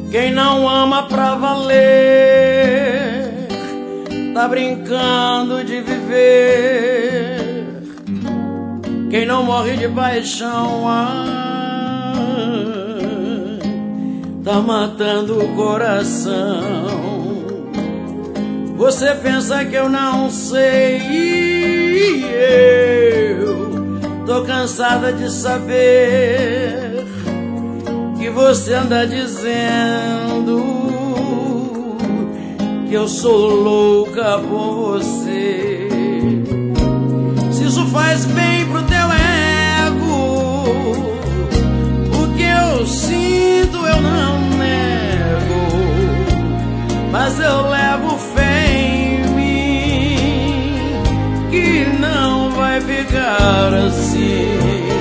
Quem não ama pra valer tá brincando de viver. Quem não morre de paixão tá matando o coração. Você pensa que eu não sei, eu tô cansada de saber que você anda dizendo que eu sou louca por você. Se isso faz bem pro teu ego, o que eu sinto eu não nego, mas eu levo fé em mim que não vai ficar assim.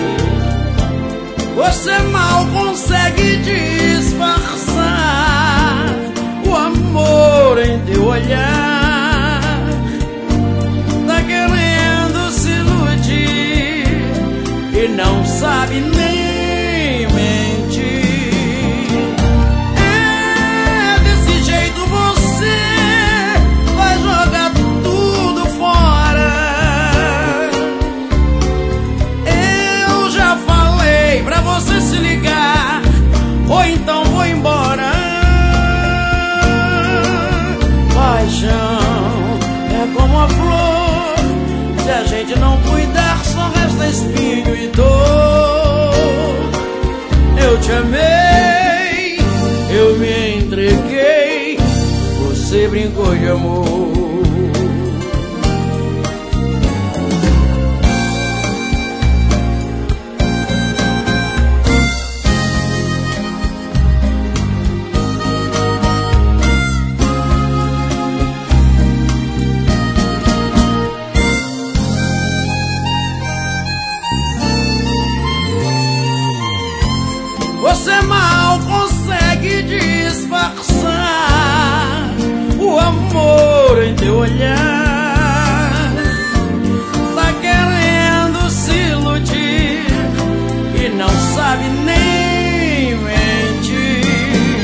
Você mal consegue disfarçar o amor em teu olhar. Tá querendo se iludir e não sabe nem mentir. É desse jeito você vai jogar tudo fora. Eu já falei pra você se ligar, ou então vou embora. Paixão é como a flor, se a gente não cuidar só resta espinho e dor. Eu te amei, eu me entreguei, você brincou de amor. Você mal consegue disfarçar o amor em teu olhar. Tá querendo se iludir e não sabe nem mentir.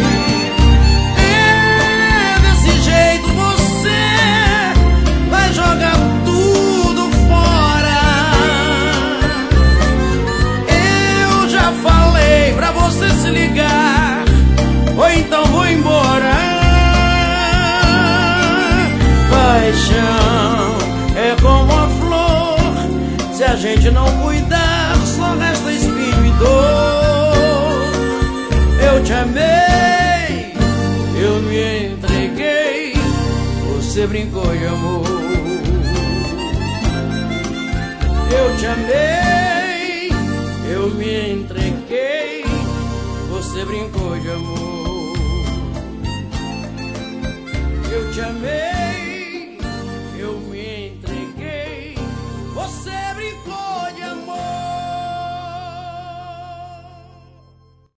É desse jeito você vai jogar tudo fora. Eu já falei pra você se ligar, ou então vou embora. Paixão é como a flor, se a gente não cuidar só resta espinho e dor. Eu te amei, eu me entreguei, você brincou de amor. Eu te amei, eu me entreguei, você brincou de amor. Eu te amei.